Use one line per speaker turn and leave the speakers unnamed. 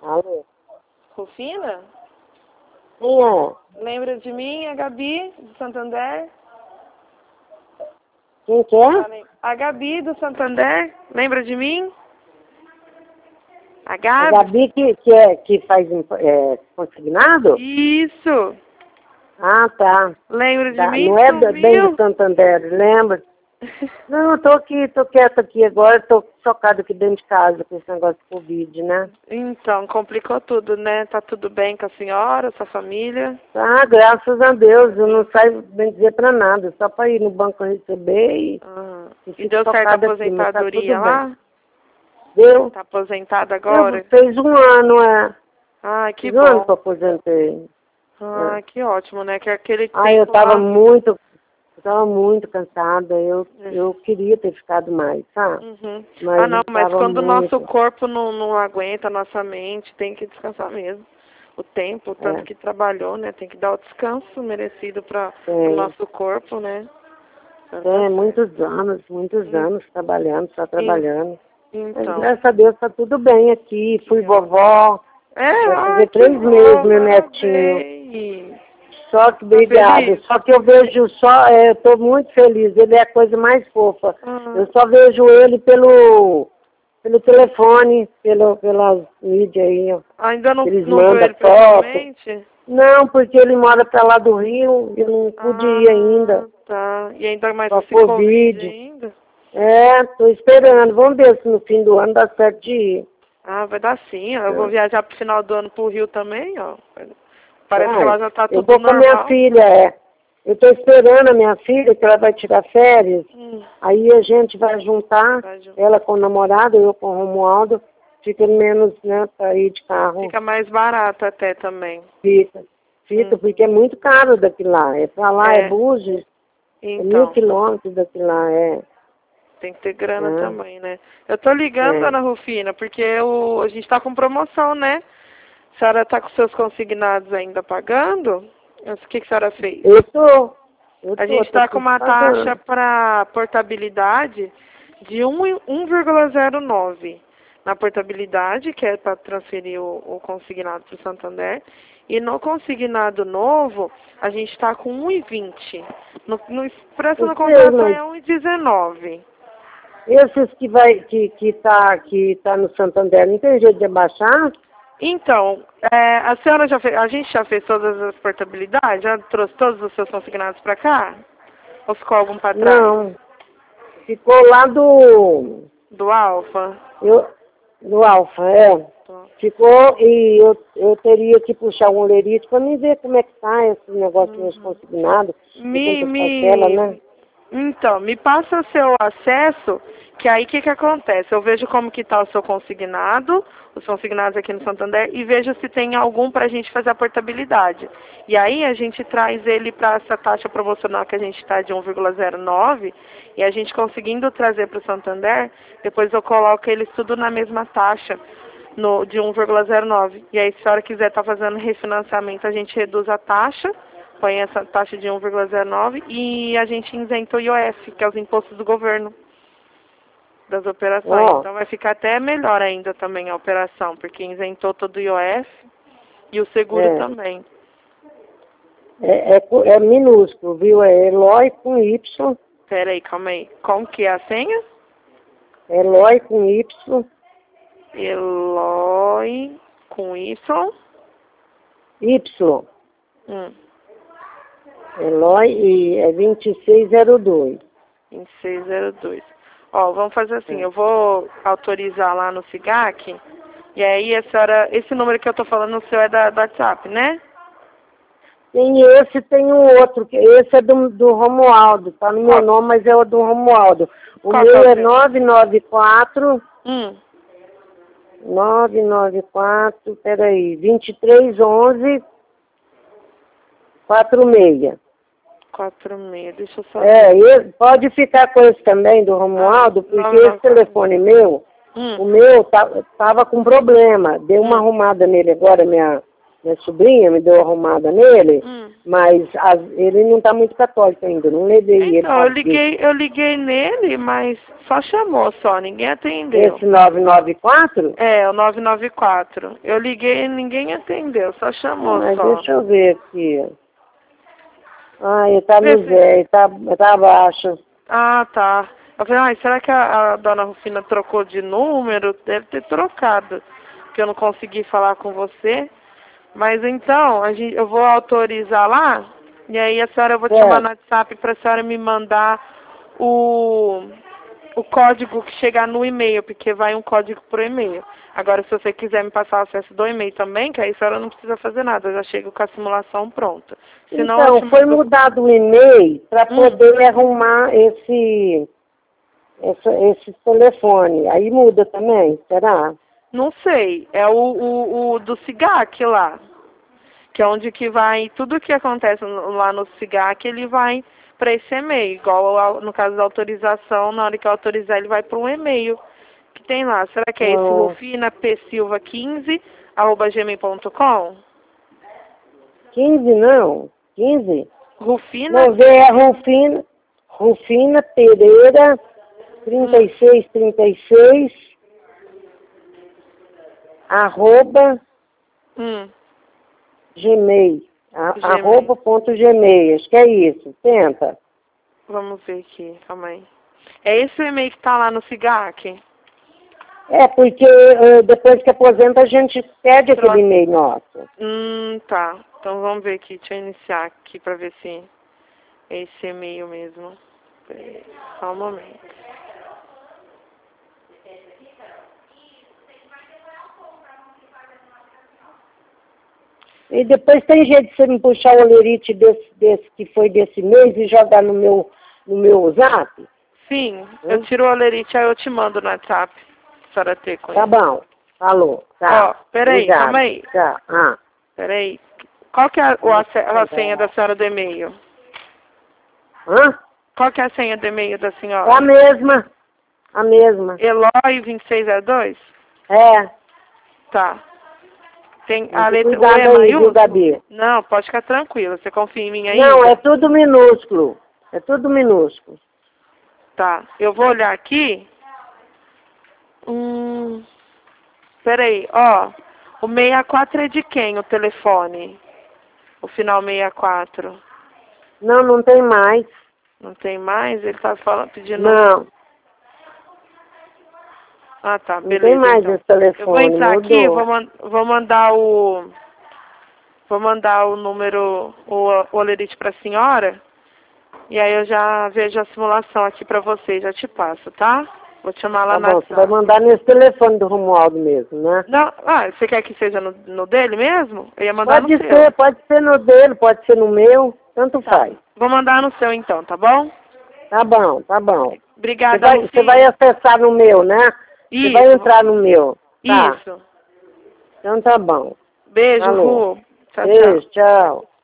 Alô?
Rufina?
Quem é?
Lembra de mim, a Gabi, do Santander?
Quem que é?
A Gabi, do Santander. Lembra de mim? A
A
Gabi?
Gabi que faz consignado?
Isso.
Ah, tá.
Lembra de mim?
Não é bem
Sumiu?
do Santander, lembra? Não, eu tô quieta aqui agora, tô chocada aqui dentro de casa com esse negócio de Covid, né?
Então, complicou tudo, né? Tá tudo bem com a senhora, sua família?
Ah, graças a Deus, eu não saio bem dizer pra nada, só pra ir no banco receber e
E
fico
deu certo a
chocada aqui, mas tá tudo
aposentadoria
bem.
lá?
Deu?
Tá aposentada agora?
Fez um ano,
Ah, que
Fez um ano que
bom.
eu aposentei.
Ah, que ótimo, né? Que aquele
Ah, eu
tempo lá...
tava muito cansada, eu queria ter ficado mais, sabe?
Uhum.
Mas
Não,
eu
mas
tava
quando o nosso
muito.
corpo não aguenta, a nossa mente tem que descansar mesmo. O tempo, o tanto
É,
que trabalhou, né? Tem que dar o descanso merecido para o
tem,
nosso corpo, né? Então, tá
tem
certo.
muitos anos trabalhando, só trabalhando. Mas
Então,
graças a Deus tá tudo bem aqui. Fui
que ótimo.
vovó, vai
Ai,
fazer
que
3 meses,
bom,
meu netinho.
parabéns.
Só que
Tá
obrigado.
feliz?
Só que eu vejo eu tô muito feliz. Ele é a coisa mais fofa.
Ah,
Eu só vejo ele pelo telefone, pelas mídias aí, ó.
ainda
Eles
não viu
mandam
ele
foto.
pessoalmente?
Não, porque ele mora pra lá do Rio, eu não pude ir ainda.
Ah, tá. E ainda mais
Com
com
a
esse Covid
Covid.
ainda?
Tô esperando. Vamos ver se no fim do ano dá certo de ir.
Ah, vai dar sim. Eu vou viajar pro final do ano pro Rio também, ó. Parece que
Vai.
lá já tá
Eu
tudo
vou com a minha
normal.
filha, Eu tô esperando a minha filha, que ela vai tirar férias. Aí a gente vai juntar,
Vai junto.
ela com o namorado, eu com o Romualdo. Fica menos, né, pra ir de carro.
Fica mais barato até também.
Fica, porque é muito caro daqui lá. É pra lá, é
É,
Búzios, é 1.000
então,
quilômetros daqui lá,
tem que ter grana
né?
também, né? Eu tô ligando,
É.
Ana Rufina, porque a gente tá com promoção, né? A senhora tá com seus consignados ainda pagando? O que a senhora fez?
Eu tô
A gente
tô
está com
tudo
uma taxa
pagando.
para portabilidade de 1,09 na portabilidade, que é para transferir o consignado para o Santander. E no consignado novo, a gente está com 1,20. No expresso
Eu
na
sei,
contratação
mas
é 1,19.
esses que tá no Santander, não tem jeito de abaixar?
Então, a senhora a gente já fez todas as portabilidades? Já trouxe todos os seus consignados para cá? Ou ficou algum para trás?
Não. Ficou lá
Do Alfa?
do Alfa, Ficou e eu teria que puxar um lerite para me ver como é que tá esse negócio dos consignados e quantas parcelas, né?
Então, me passa o seu acesso, que aí o que acontece? Eu vejo como que está o seu consignado, os consignados aqui no Santander, e vejo se tem algum para a gente fazer a portabilidade. E aí a gente traz ele para essa taxa promocional que a gente está de 1,09, e a gente conseguindo trazer para o Santander, depois eu coloco eles tudo na mesma taxa, de 1,09. E aí, se a senhora quiser estar fazendo refinanciamento, a gente reduz a taxa, põe essa taxa de 1,09 e a gente isenta o IOF, que é os impostos do governo das operações.
Ó,
Então vai ficar até melhor ainda também a operação, porque isentou todo o IOF e o seguro
é,
também.
é minúsculo, viu? É Eloy com Y,
Pera aí, calma aí. Como que é a senha?
Eloy com Y,
Eloy com Y.
Y,
Hum,
Eloy e é 2602.
2602. Ó, vamos fazer assim,
É.
eu vou autorizar lá no SIGAC, e aí a senhora, esse número que eu tô falando, o seu é do WhatsApp, né?
Tem um outro, que esse é do Romualdo, tá no meu
Qual,
nome, mas é o do Romualdo. O
qual que é
meu
o
é
seu?
994
Hum,
994, peraí, 2311 46.
46, deixa eu só ver.
Pode ficar com esse também do
Ah,
Romualdo, porque esse
994.
telefone meu,
Hum,
o meu tava com problema. Dei uma
hum,
arrumada nele agora, minha minha sobrinha me deu arrumada nele, mas ele não está muito católico ainda, não levei ele.
Então, eu liguei nele, mas só chamou só, ninguém atendeu.
Esse 994?
É, o 994. Eu liguei e ninguém atendeu, só chamou
Mas
só.
deixa eu ver aqui. Ah, ele tá no Zé, ele tá abaixo.
Ah, tá. Eu falei, será que a dona Rufina trocou de número? Deve ter trocado, porque eu não consegui falar com você. Mas então, eu vou autorizar lá, e aí a senhora, eu vou te chamar no WhatsApp para a senhora me mandar o código que chegar no e-mail, porque vai um código pro e-mail. Agora, se você quiser me passar o acesso do e-mail também, que aí a senhora não precisa fazer nada, eu já chego com a simulação pronta. Senão,
então, foi mudado o e-mail para poder arrumar esse telefone. Aí muda também, será?
Não sei, é o do SIGAC lá, que é onde que vai, tudo que acontece lá no SIGAC, ele vai para esse e-mail, igual no caso da autorização, na hora que eu autorizar, ele vai para um e-mail que tem lá. Será que é esse rufinapsilva15@gmail.com?
15 não, 15?
Rufina?
Não, é Rufina Pereira 3636 @ Gmail. @.gmail. Acho que é isso. Tenta.
Vamos ver aqui, calma aí. É esse o e-mail que tá lá no SIGAC?
É, porque depois que aposenta a gente pede aquele e-mail nosso.
Tá. Então vamos ver aqui. Deixa eu iniciar aqui pra ver se é esse e-mail mesmo. Só um momento.
E depois tem jeito de você me puxar o olerite desse que foi desse mês e jogar no meu zap?
Sim, eu tiro o olerite, aí eu te mando no WhatsApp. A senhora ter com
Tá bom. Falou. Tá.
Ó, peraí, calma aí.
Tá.
Peraí. Qual que é a senha da senhora do e-mail?
Hã?
Qual que é a senha do e-mail da senhora?
É a mesma. A mesma.
Eloy 2602?
É.
Tá. Tem a letra
O é maiúsculo?
Gabi? Não, pode ficar tranquila. Você confia em mim aí?
Não, é tudo minúsculo. É tudo minúsculo.
Tá. Eu vou olhar aqui. Peraí, ó. O 64 é de quem, o telefone? O final 64.
Não tem mais.
Não tem mais? Ele tá pedindo...
Não.
Ah, tá. Beleza.
Não tem mais
então.
esse telefone.
Eu vou entrar
mudou.
aqui, vou mandar o... Vou mandar o número, o olerite pra senhora. E aí eu já vejo a simulação aqui pra você, já te passo, tá? Vou te chamar lá na
Você vai mandar nesse telefone do Romualdo mesmo, né?
Não, você quer que seja no dele mesmo? Eu ia mandar no seu.
Pode ser no dele, pode ser no meu, tanto faz.
Vou mandar no seu então, tá bom?
Tá bom.
Obrigada,
Você vai acessar no meu, né?
Isso.
Você vai entrar no meu. Tá.
Isso.
Então tá bom.
Beijo,
Alô.
Ru. Tchau,
Beijo, tchau.